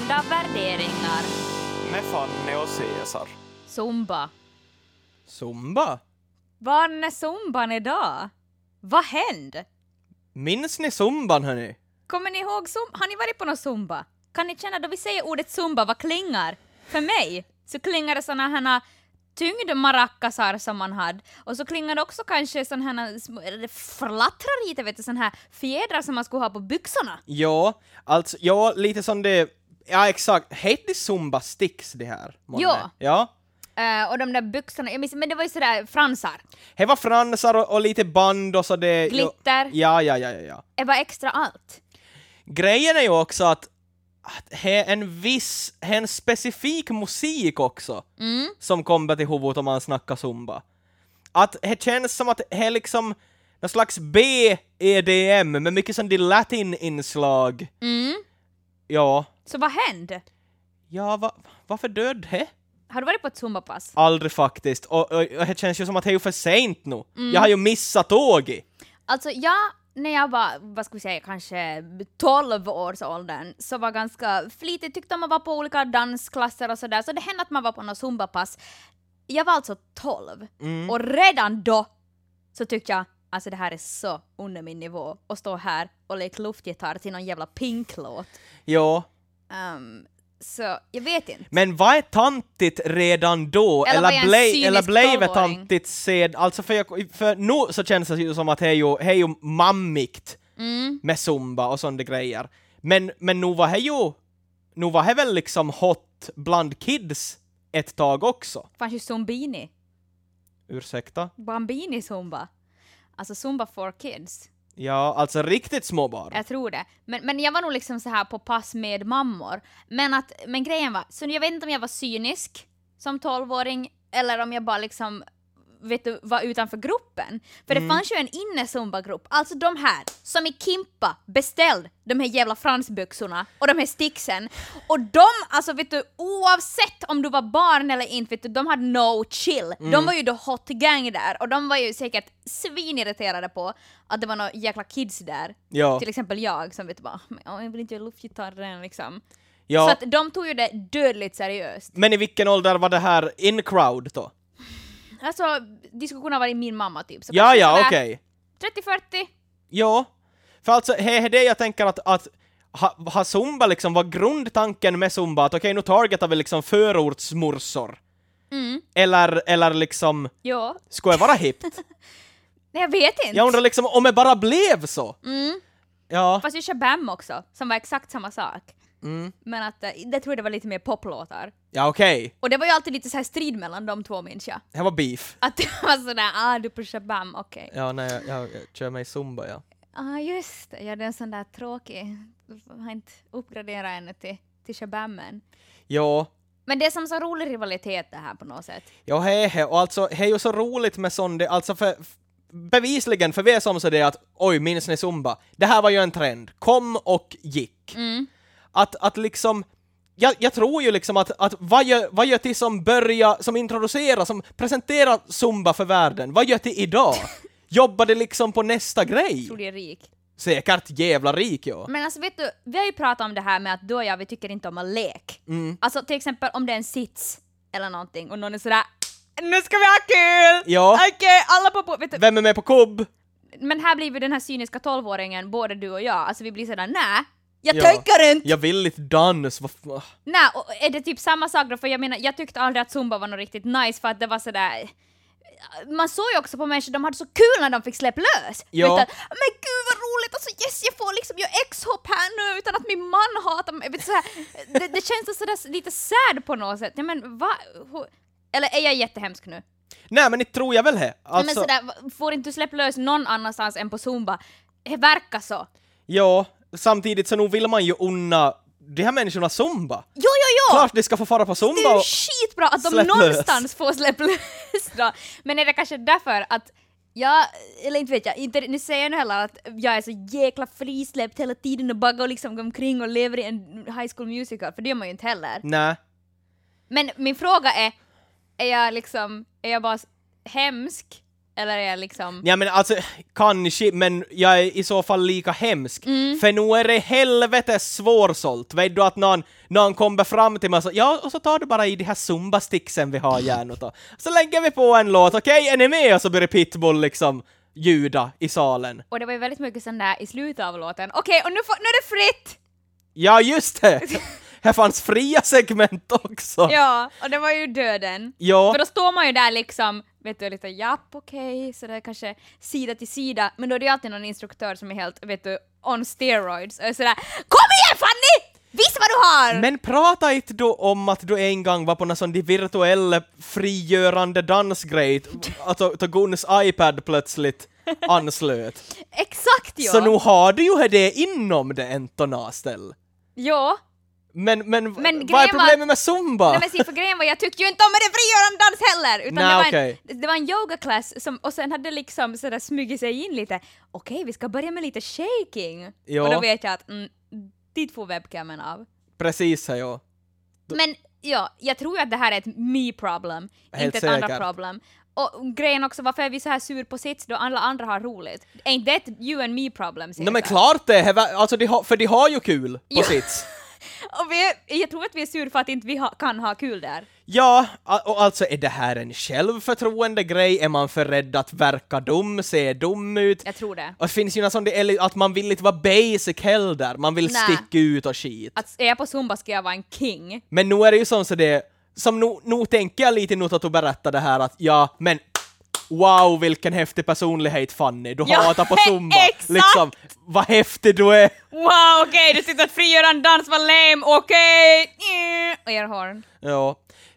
Skilda värderingar. Med Fanny och Cesar. Zumba. Zumba? Var är zumban idag? Vad hände? Minns ni zumban, hörni? Kommer ni ihåg zumba? Har ni varit på någon zumba? Kan ni känna då vi säger ordet zumba, vad klingar? För mig så klingar det såna här tyngd maracasar som man hade. Och så klingar det också kanske sån här, det flattrar lite, vet du, sån här fjädrar som man skulle ha på byxorna. Ja, alltså, ja, lite som det... Ja, exakt. Heter det Zumba Sticks det här? Månne? Ja. Ja. Och de där byxorna, jag minns, men det var ju sådär fransar. Det var fransar och lite band och så det... Glitter. Ja. Det var extra allt. Grejen är ju också att en specifik musik också som kommer till huvudet om man snackar zumba. Att det känns som att det är liksom någon slags B-EDM med mycket sån latin-inslag. Ja. Så vad hände? Ja, varför död det? Har du varit på ett zumbapass? Aldrig faktiskt. Och det känns ju som att det är ju för sent nu. Jag har ju missat tåget. Alltså när jag var, vad ska vi säga, kanske 12 års åldern, så var ganska flitigt, tyckte om att vara på olika dansklasser och sådär, så det hände att man var på något zumbapass. Jag var alltså 12 och redan då så tyckte jag, alltså det här är så under min nivå att stå här och leka luftgitarr till någon jävla Pink-låt. Ja. Så jag vet inte. Men vad är tantigt redan då? Eller blev det tantigt sed? Alltså för nu så känns det ju som att det är ju mammigt med zumba och sådana grejer. Men nu var det väl liksom hot bland kids ett tag också. Fanns ju zumbini. Ursäkta? Bambini zumba. Alltså zumba for kids. Ja, alltså riktigt små barn. Jag tror det. Men jag var nog liksom så här på pass med mammor. Men grejen var, så jag vet inte om jag var cynisk som 12-åring eller om jag bara liksom, vet du, var utanför gruppen. För det fanns ju en inne-zumba-grupp. Alltså de här som i Kimpa beställde de här jävla fransbyxorna och de här sticksen. Och de, alltså vet du, oavsett om du var barn eller inte, vet du, de hade no chill. De var ju då hot gang där och de var ju säkert svinirriterade på att det var några jäkla kids där. Ja. Till exempel jag som vet du bara, jag vill inte göra luftgitarren liksom. Ja. Så att de tog ju det dödligt seriöst. Men i vilken ålder var det här in crowd då? Alltså, de skulle kunna vara i min mamma typ. Så Ja, okej. 30-40. Ja, för alltså är det jag tänker att ha zumba liksom var grundtanken med zumba att okej, nu targetar vi liksom förortsmorsor. Eller liksom Ja. ska jag vara hippt? Nej, jag vet inte. Jag undrar liksom om det bara blev så. Ja. Fast ju Shabam också, som var exakt samma sak. Men att det tror jag det var lite mer poplåtar. Ja, okej. Och det var ju alltid lite så här strid mellan de två, minns jag. Det var beef. Att det var sådär, du på Shabam, okej. Ja, nej, jag kör mig zumba, ja. Just det. Ja, det är en sån där tråkig. Jag har inte uppgraderat ännu till Shabammen. Ja. Men det är som så rolig rivalitet det här på något sätt. Ja, och alltså, det är ju så roligt med sånt, alltså för bevisligen, för vi är som så det att oj, minns ni zumba? Det här var ju en trend. Kom och gick. Att liksom jag tror ju liksom att vad gör till som introducerar, som presenterar zumba för världen? Vad gör till idag? Jobbar det liksom på nästa grej? Tror det är rik. Säkert jävla rik, ja. Men alltså vet du, vi har ju pratat om det här med att du och jag, vi tycker inte om att lek. Alltså till exempel om det är en sits eller någonting och någon är sådär, nu ska vi ha kul! Ja. Okej, alla på vet du. Vem är med på kubb? Men här blir vi den här cyniska 12-åringen, både du och jag. Alltså vi blir sådär, nej, jag tänker inte! Jag vill inte dans. Nej, och är det typ samma sak då? För jag menar, jag tyckte aldrig att zumba var något riktigt nice för att det var sådär... Man såg ju också på människor, de hade så kul när de fick släppa lös. Ja. Vet du, men gud vad roligt, alltså yes, jag får liksom göra X-hopp här nu utan att min man hatar mig. Vet du, det känns sådär lite sad på något sätt. Ja, men va? Eller är jag jättehemsk nu? Nej, men det tror jag väl det. Alltså... Men sådär, får inte du släppa lös någon annanstans än på zumba? Det verkar så. Ja, samtidigt så nu vill man ju unna de här människorna zumba. Jo! Klart de ska få fara på zumba. Det är ju skitbra att de någonstans får släppa lös då. Men är det kanske därför att eller inte vet jag, inte, nu säger jag heller att jag är så jäkla frisläppt hela tiden och bara går liksom omkring och lever i en High School Musical, för det gör man ju inte heller. Nej. Men min fråga är jag bara hemsk Eller är jag liksom... Ja men alltså, kanske, men jag är i så fall lika hemsk. För nu är det helvetes svårsålt. Vet du att någon kommer fram till mig och så, ja, och så tar du bara i de här zumba-sticksen vi har gärna då. Så lägger vi på en låt, okej, är ni med? Och så börjar Pitbull liksom ljuda i salen. Och det var ju väldigt mycket sån där i slutet av låten. Okej, och nu är det fritt! Ja, just det! Här fanns fria segment också. Ja, och det var ju döden. Ja. För då står man ju där liksom, vet du, lite japp, okej, så det är kanske sida till sida, men då är det ju alltid någon instruktör som är helt, vet du, on steroids och är sådär, kom igen Fanny! Visa vad du har! Men prata inte då om att du en gång var på någon sån virtuell frigörande dansgrej, att Guns iPad plötsligt anslöt. Exakt, ja! Så nu har du ju det inom det entonaställ. Ja. Men Men vad är grejen problemet med zumba? Nej men för grejen var, jag tyckte ju inte om det frigörande dans heller! Utan Nej, det var en yogaklass som, och sen hade liksom sådär smugit sig in lite, okej, vi ska börja med lite shaking. Ja. Och då vet jag att, dit får webcamen av. Precis, ja. Men ja, jag tror ju att det här är ett me-problem, Helt inte ett säkert. andra problem. Och grejen också, varför är vi så här sur på sits då alla andra har roligt? Är inte det ett you and me problem? Nej men klart det, alltså för de har ju kul på Ja. sits. Och jag tror att vi är sur för att inte vi kan ha kul där. Ja, och alltså är det här en självförtroende grej? Är man för rädd att verka dum, se dum ut? Jag tror det. Och det finns ju något sånt, att man vill inte vara basic heller, man vill Nej. sticka ut och skit. Att är jag på Zumba ska jag vara en king. Men nu är det ju så det, som nu tänker jag lite nu att du berättar det här att ja, men wow, vilken häftig personlighet Fanny, du Ja, hatar på Zumba. exakt! Liksom, vad häftig du är. Wow, okej, du sitter att frigöra en dans var lame, okej! Och gör horn. Ja.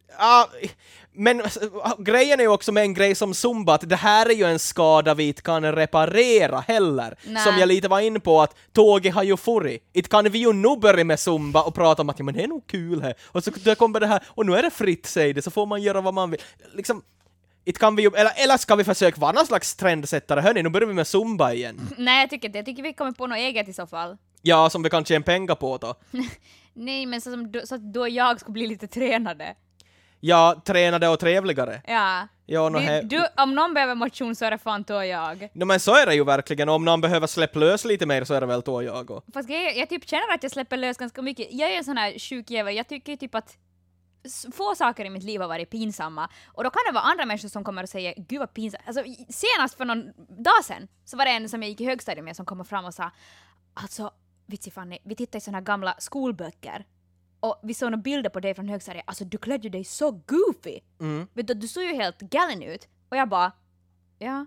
Men grejen är ju också med en grej som Zumba, att det här är ju en skada vi inte kan reparera heller. Nej. Som jag lite var inne på, att tåget har ju furit. Inte kan vi ju nu börja med Zumba och prata om att ja, men det är nog kul här. Och så där kommer det här, och nu är det fritt, säg det, så får man göra vad man vill. Liksom, inte kan vi ju, eller ska vi försöka vara någon slags trendsättare? Hörni, nu börjar vi med Zumba igen. Nej, jag tycker inte. Jag tycker vi kommer på något eget i så fall. Ja, som vi kan tjäna pengar på då. Nej, men så att då jag skulle bli lite tränade. Ja, tränade och trevligare. Ja. Ja, Om någon behöver motion så är det fan då jag. No, men så är det ju verkligen. Om någon behöver släppa lös lite mer så är det väl då jag. Och. Fast jag typ känner att jag släpper lös ganska mycket. Jag är en sån här sjuk jävel. Jag tycker typ att få saker i mitt liv har varit pinsamma. Och då kan det vara andra människor som kommer och säger gud vad pinsamt. Alltså senast för någon dag sedan så var det en som jag gick i högstadiet med som kom fram och sa alltså, vitsi Fanny, vi tittar i såna här gamla skolböcker. Och vi såg några bilder på dig från högstadiet. Alltså du klädde dig så goofy. Vet du såg ju helt galen ut. Och jag bara, ja.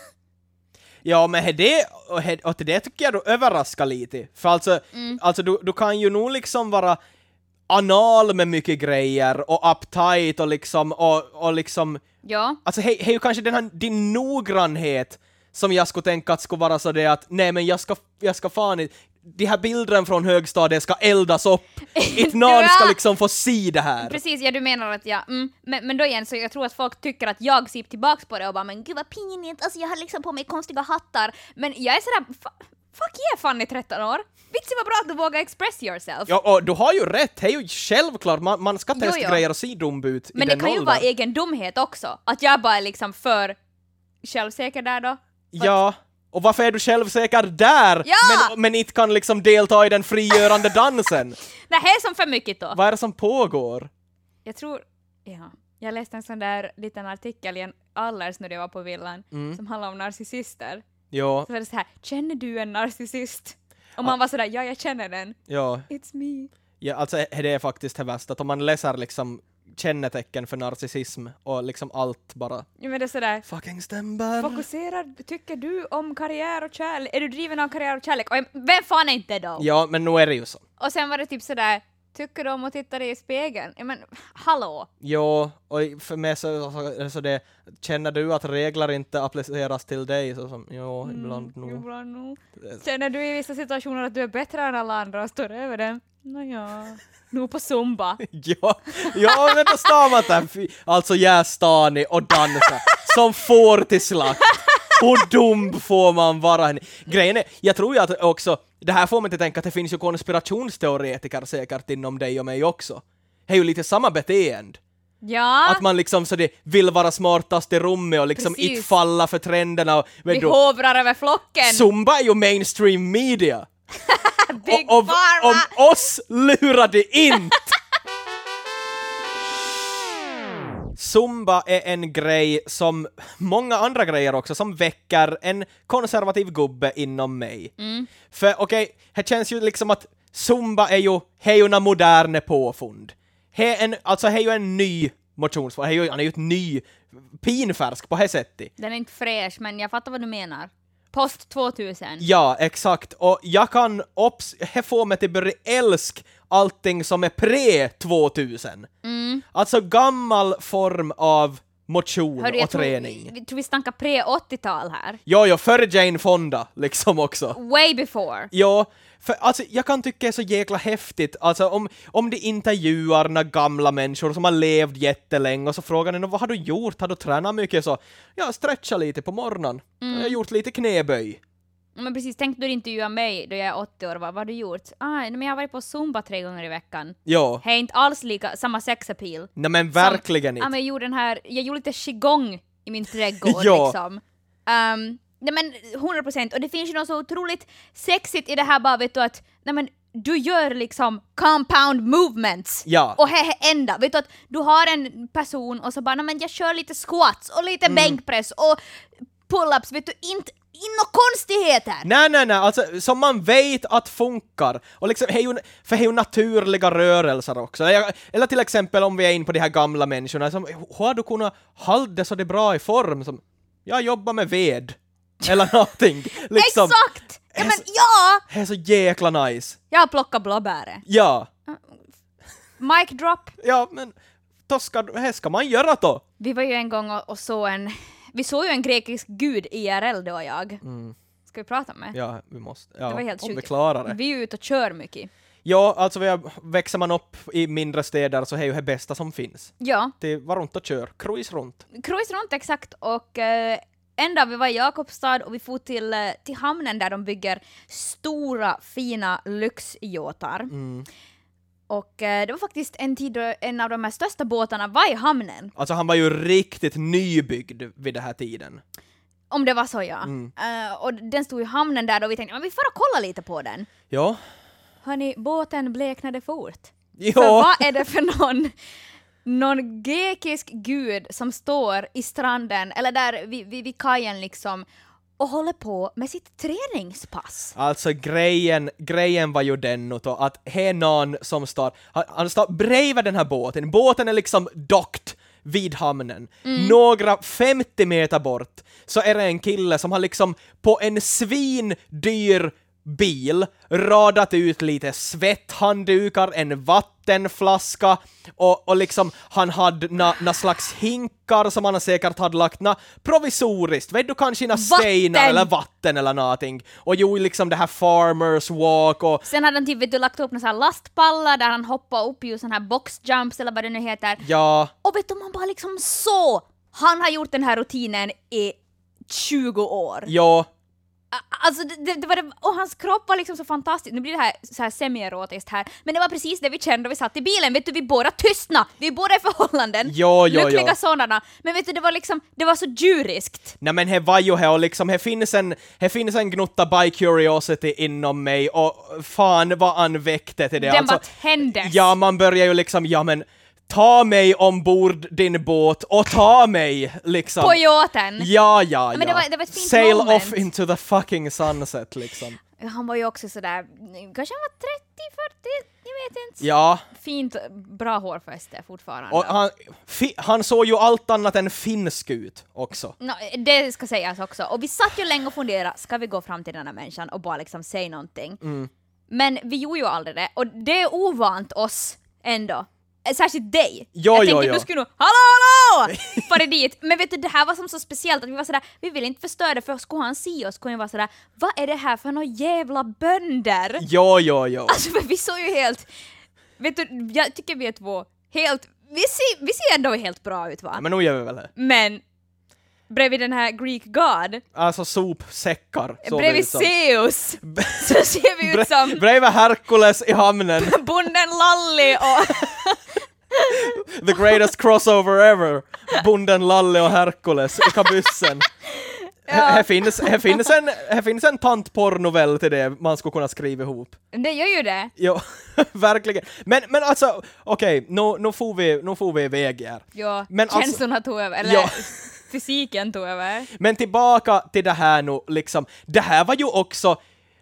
Ja, men och till det tycker jag du överraskar lite. För alltså du kan ju nog liksom vara anal med mycket grejer och uptight och liksom och liksom Ja. alltså hej ju kanske den här din noggrannhet som jag skulle tänka att skulle vara så det att nej men jag ska fan inte de här bilderna från högstadiet ska eldas upp. Inte någon ska liksom få se det här. Precis, ja du menar att men då igen så jag tror att folk tycker att jag ser tillbaks på det och bara men gud vad pinigt, alltså jag har liksom på mig konstiga hattar. Men jag är sådär, fuck yeah Fanny 13 år. Vitsi vad bra att du vågar express yourself. Ja, och du har ju rätt, det är ju självklart, man ska testa grejer och se dum ut men i det den kan ju åldern. vara egen dumhet också. Att jag bara är liksom för självsäker där då. Ja, och varför är du självsäker där? Ja! Men inte kan liksom delta i den frigörande dansen? Det här är som för mycket då. Vad är det som pågår? Jag tror, jag läste en sån där liten artikel i en Allers när jag var på villan som handlar om narcissister. Ja. Så var det så här, känner du en narcissist? Och man var sådär, ja jag känner den. Ja. It's me. Ja, alltså det är faktiskt det värsta, att om man läser liksom kännetecken för narcissism och liksom allt bara Ja, men det är sådär, fucking stämmer. fokuserar, tycker du om karriär och kärlek? Är du driven av karriär och kärlek? Och vem fan är inte då? Ja, men nu är det ju så. Och sen var det typ sådär, tycker du om att titta dig i spegeln? Ja, men hallå? Jo, och för mig så det, känner du att regler inte appliceras till dig så som, jo, ibland nog. Ibland nog. Känner du i vissa situationer att du är bättre än alla andra och står över dem? Nåja, nog på Zumba. Ja, men då står man där, alltså jästanig och dansa som får till slakt. Hur dum får man vara? Grejen är, jag tror ju att också, det här får man inte tänka att det finns ju konspirationsteoretiker säkert inom dig och mig också. Det är ju lite samma beteende. Ja. Att man liksom så det vill vara smartast i rummet och liksom Precis. inte falla för trenderna. Och, Vi hovrar över flocken. Zumba är ju mainstream media. Big Om Pharma. oss lurade inte! Zumba är en grej som många andra grejer också som väcker en konservativ gubbe inom mig. För okej, det känns ju liksom att Zumba är ju en modern påfund. Alltså det är ju en ny motionsform. Han är ju ett ny pinfärsk på det sättet. Den är inte fräsch, men jag fattar vad du menar. Post 2000. Ja, exakt. Och jag kan få mig till börja älska allting som är pre-2000. Alltså gammal form av motion Hörru, och träning. Vi tror vi snackar pre-80-tal här. Ja, före Jane Fonda liksom också. Way before. Ja, för alltså jag kan tycka det är så jäkla häftigt, alltså om de intervjuar några gamla människor som har levt jättelänge och så frågar de vad har du gjort? Har du tränat mycket? Så, jag stretchar lite på morgonen. Jag har gjort lite knäböj. Men precis, tänk du intervjua mig då jag är 80 år, vad har du gjort? Men jag har varit på Zumba 3 gånger i veckan. Ja. Det är inte alls samma sexappeal. Nej men verkligen Ja, inte. men jag gjorde lite qigong i min trädgård Ja. liksom. Nej men 100%, och det finns ju något så otroligt sexigt i det här bara, vet du, att nej men du gör liksom compound movements. Ja. Och här är enda, vet du, att du har en person och så bara, nej men jag kör lite squats och lite bänkpress och pull-ups, vet du, inte några konstigheter. Nej, alltså som man vet att funkar. Och liksom, för det är ju naturliga rörelser också. Eller till exempel om vi är in på de här gamla människorna, som, hur har du kunnat hålla det så det är bra i form? Som, jag jobbar med ved. Eller någonting. Liksom. Exakt! Ja men ja! Det är så jäkla nice. Jag har plockat blåbäret. Ja. Mic drop. Ja, men det ska man göra då. Vi var ju en gång och vi såg ju en grekisk gud IRL då och jag. Ska vi prata med? Ja, vi måste. Ja, Det var helt om vi sjukt. klarar det. Vi är ute och kör mycket. Ja, alltså växer man upp i mindre städer så är ju det bästa som finns. Ja, Det var runt och kör. Cruise runt. cruise runt exakt, och en dag vi var i Jakobstad och vi for till hamnen där de bygger stora fina lyxjåtar. Och det var faktiskt en tid då en av de här största båtarna var i hamnen. Alltså han var ju riktigt nybyggd vid den här tiden. Om det var så, ja. Och den stod i hamnen där och vi tänkte, men vi får kolla lite på den. Ja. Hörni, båten bleknade fort. Ja. För vad är det för någon grekisk gud som står i stranden, eller där vid kajen liksom, och håller på med sitt träningspass? Alltså grejen var ju den då, att det är någon som han står bredvid den här båten. Båten är liksom dockt vid hamnen. Några 50 meter bort så är det en kille som har liksom på en svindyr bil radat ut lite svetthanddukar, en vattenflaska och liksom han hade några slags hinkar som han säkert hade lagt provisoriskt, vet du, kanske några stenar eller vatten eller någonting, och jo liksom det här farmers walk och Sen hade han typ, vet du, lagt upp några lastpallar där han hoppar upp i sån här boxjumps eller vad det nu heter. ja. Och vet du, man bara liksom han har gjort den här rutinen i 20 år. Ja. Alltså det var det, och hans kropp var liksom så fantastisk. Nu blir det här så här semi-erotiskt här, men det var precis det vi kände då vi satt i bilen. Vet du, vi båda tystna, vi båda i förhållanden, lyckliga sådana. Men vet du, det var liksom, det var så djuriskt. Nej men det var ju här och liksom, det finns en gnutta by curiosity inom mig och fan vad han väckte till det. Den alltså, bara tändes. ja, man börjar ju liksom, ja men ta mig ombord din båt och ta mig liksom. På yachten. Ja. Men det var ett fint Sail moment. off into the fucking sunset liksom. Han var ju också sådär, kanske han var 30-40, jag vet inte. Ja. Fint, bra hårfäste fortfarande. Och han såg ju allt annat än finsk ut också. No, det ska sägas också. Och vi satt ju länge och funderade, ska vi gå fram till den här människan och bara liksom säga någonting? Men vi gjorde ju aldrig det. Och det är ovant oss ändå. Särskilt dig. Jag tänkte du skulle nog, hallå! Fara dit. Men vet du, det här var som så speciellt att vi var sådär, vi vill inte förstöra det, för skulle han se oss skulle han vara sådär, vad är det här för några jävla bönder? Ja. Alltså för vi såg ju helt, vet du, jag tycker vi är två helt, vi ser ändå helt bra ut, va? Ja, men nu gör vi väl det. Men bredvid den här Greek God, alltså sopsäckar. bredvid Zeus, så ser vi ut som bredvid Herkules i hamnen. bonden Lalli och The greatest crossover ever. Bonden Lalle och Herkules i kabyssen. Här finns en tantpornovell till det man skulle kunna skriva ihop. Det gör ju det. Jo, verkligen. Men alltså, okej, nu får vi iväg här. Ja, men känslorna alltså, tog över, eller ja. fysiken tog över. Men tillbaka till det här nu, liksom. Det här var ju också...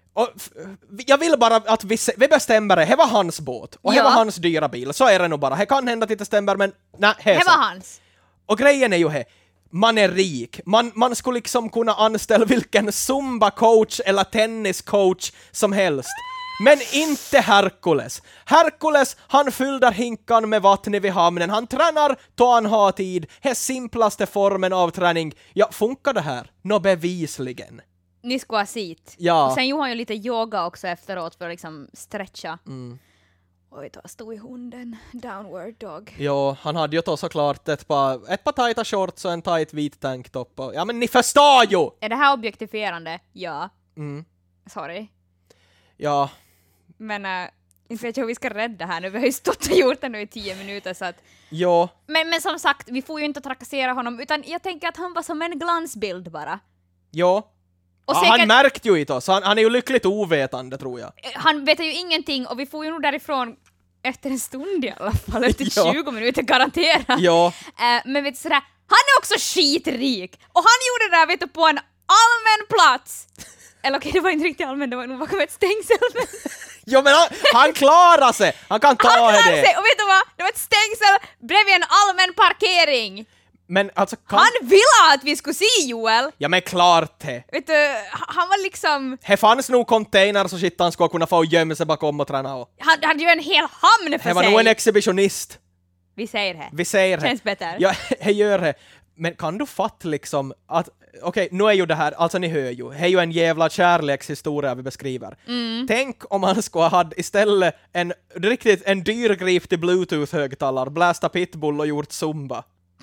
jag vill bara att vi bestämmer det. Det var hans båt. Och det var hans dyra bil. Så är det nog bara. Det kan hända att det stämmer, men nej, det var hans. Och grejen är ju här. Man är rik. Man skulle liksom kunna anställa vilken zumba-coach eller tennis-coach som helst. Men inte Herkules. Herkules, han fyller hinkan med vatten vid hamnen. Han tränar då han har tid. Det simplaste formen av träning. Ja, funkar det här? Nå, bevisligen. Ni ska ha sit. Ja. Och sen gjorde han ju lite yoga också efteråt för att liksom stretcha. Oj, då stod i hunden. Downward dog. Jo, han hade ju då såklart ett par tajta shorts och en tajt vit tanktop. Ja, men ni förstår ju! Är det här objektifierande? Ja. Sorry. Ja. Men inte vet jag hur vi ska rädda här nu. Vi har ju stått och gjort det nu i 10 minuter så att... Jo. Men som sagt, vi får ju inte trakassera honom utan jag tänker att han var som en glansbild bara. Jo. Och säkert... Han märkte ju inte oss. Han är ju lyckligt ovetande, tror jag. Han vet ju ingenting och vi får ju nog därifrån efter en stund i alla fall. Efter 20 minuter garanterat. Ja. Men vet du sådär, han är också skitrik. Och han gjorde det där vet du på en allmän plats. Eller okej, det var inte riktigt allmän, det var nog bakom ett stängsel. Jo, men han klarar sig! Han kan ta det! Sig. Och vet du vad? Det var ett stängsel bredvid en allmän parkering. Men alltså... Han ville att vi skulle se Joel! Ja, men klart det! Vet du, han var liksom... Det fanns nog container så shit han skulle kunna få gömma sig bakom och träna och... Han hade ju en hel hamn för sig! Det var nog en exhibitionist. Vi säger det. Vi säger det. Känns bättre. Ja, det gör det. Men kan du fatta liksom att... Okej, nu är ju det här, alltså ni hör ju, det är ju en jävla kärlekshistoria vi beskriver. Tänk om han skulle ha haft istället en dyrgriptig Bluetooth-högtalare, blästa pitbull och gjort zumba.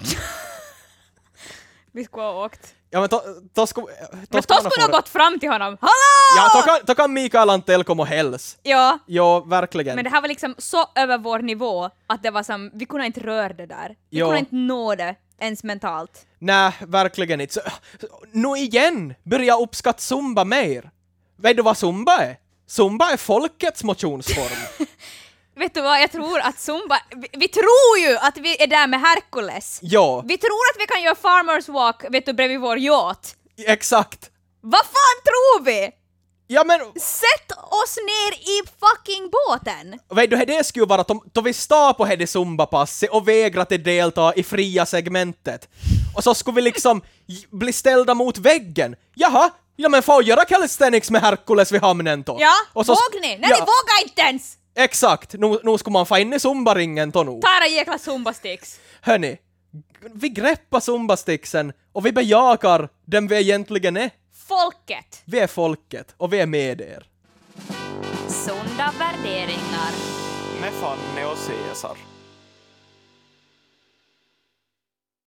Vi skulle ha åkt. Ja, men då skulle ha gått fram till honom. Hallå! Ja, då kan Mikael Antell komma och häls. Ja. Ja, verkligen. Men det här var liksom så över vår nivå att det var som, vi kunde inte röra det där. Vi kunde inte nå det ens mentalt. Nej, verkligen inte. Nu igen, börja uppskatta zumba mer. Vet du vad zumba är? Zumba är folkets motionsform. Vet du vad, jag tror att zumba... Vi tror ju att vi är där med Herkules. Ja. Vi tror att vi kan göra farmers walk, vet du, bredvid vår yacht. Exakt. Vad fan tror vi? Ja, men... Sätt oss ner i fucking båten! Vet du, det skulle vara att vi står på det zumba-passet och vägrar att delta i fria segmentet. Och så skulle vi liksom bli ställda mot väggen. Jaha, ja men får göra calisthenics med Herkules vid hamnen då. Ja, och så våg ni? Nej, ni vågar inte ens! Exakt, nu ska man få in i zumba-ringen då nu. Ta era jäkla zumba-sticks. Hörni, vi greppar zumba-sticksen och vi bejakar den vi egentligen är. Folket. Vi är folket och vi är med er. Sunda värderingar. Med Fanny och Cesar.